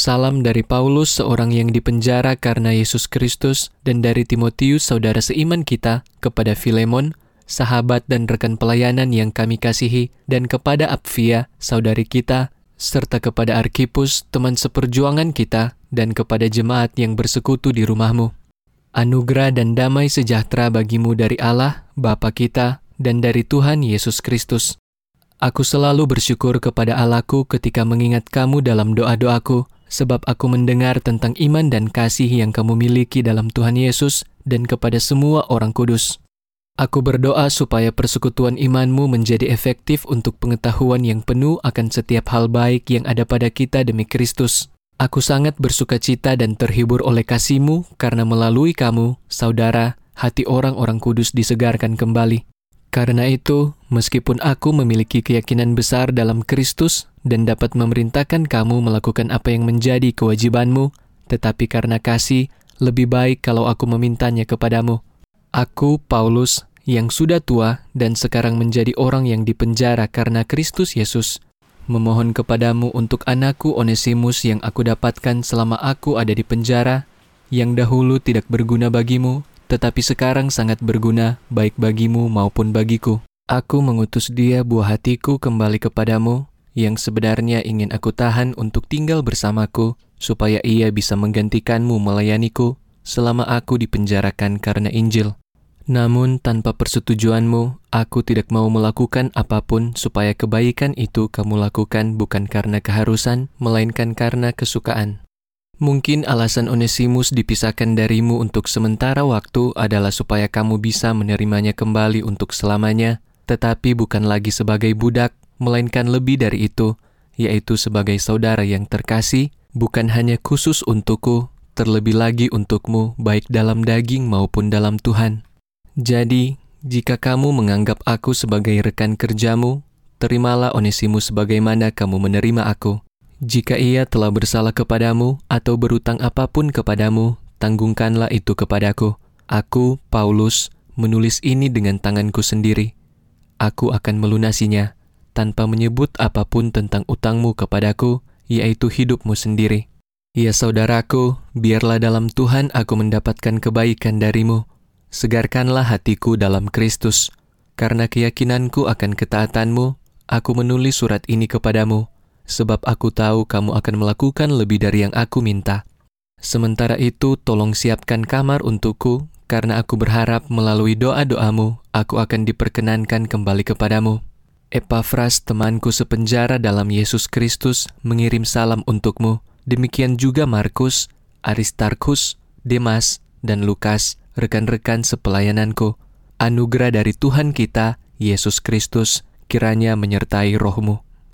Salam dari Paulus, seorang yang dipenjara karena Yesus Kristus, dan dari Timotius, saudara seiman kita, kepada Filemon, sahabat dan rekan pelayanan yang kami kasihi, dan kepada Apfia, saudari kita, serta kepada Arkipus, teman seperjuangan kita, dan kepada jemaat yang bersekutu di rumahmu. Anugerah dan damai sejahtera bagimu dari Allah, Bapa kita, dan dari Tuhan Yesus Kristus. Aku selalu bersyukur kepada Allahku ketika mengingat kamu dalam doa-doaku, sebab aku mendengar tentang iman dan kasih yang kamu miliki dalam Tuhan Yesus dan kepada semua orang kudus. Aku berdoa supaya persekutuan imanmu menjadi efektif untuk pengetahuan yang penuh akan setiap hal baik yang ada pada kita demi Kristus. Aku sangat bersukacita dan terhibur oleh kasih-Mu karena melalui kamu, saudara, hati orang-orang kudus disegarkan kembali. Karena itu, meskipun aku memiliki keyakinan besar dalam Kristus dan dapat memerintahkan kamu melakukan apa yang menjadi kewajibanmu, tetapi karena kasih, lebih baik kalau aku memintanya kepadamu. Aku, Paulus, yang sudah tua dan sekarang menjadi orang yang dipenjara karena Kristus Yesus, memohon kepadamu untuk anakku Onesimus yang aku dapatkan selama aku ada di penjara, yang dahulu tidak berguna bagimu, tetapi sekarang sangat berguna baik bagimu maupun bagiku. Aku mengutus dia buah hatiku kembali kepadamu, yang sebenarnya ingin aku tahan untuk tinggal bersamaku, supaya ia bisa menggantikanmu melayaniku selama aku dipenjarakan karena Injil. Namun tanpa persetujuanmu, aku tidak mau melakukan apapun supaya kebaikan itu kamu lakukan bukan karena keharusan, melainkan karena kesukaan. Mungkin alasan Onesimus dipisahkan darimu untuk sementara waktu adalah supaya kamu bisa menerimanya kembali untuk selamanya, tetapi bukan lagi sebagai budak, melainkan lebih dari itu, yaitu sebagai saudara yang terkasih, bukan hanya khusus untukku, terlebih lagi untukmu, baik dalam daging maupun dalam Tuhan. Jadi, jika kamu menganggap aku sebagai rekan kerjamu, terimalah Onesimus sebagaimana kamu menerima aku. Jika ia telah bersalah kepadamu atau berutang apapun kepadamu, tanggungkanlah itu kepadaku. Aku, Paulus, menulis ini dengan tanganku sendiri. Aku akan melunasinya, tanpa menyebut apapun tentang utangmu kepadaku, yaitu hidupmu sendiri. Ya saudaraku, biarlah dalam Tuhan aku mendapatkan kebaikan darimu. Segarkanlah hatiku dalam Kristus. Karena keyakinanku akan ketaatanmu, aku menulis surat ini kepadamu, sebab aku tahu kamu akan melakukan lebih dari yang aku minta. Sementara itu, tolong siapkan kamar untukku, karena aku berharap melalui doa-doamu, aku akan diperkenankan kembali kepadamu. Epafras, temanku sepenjara dalam Yesus Kristus, mengirim salam untukmu. Demikian juga Markus, Aristarkhus, Demas, dan Lukas, rekan-rekan sepelayananku. Anugerah dari Tuhan kita, Yesus Kristus, kiranya menyertai rohmu.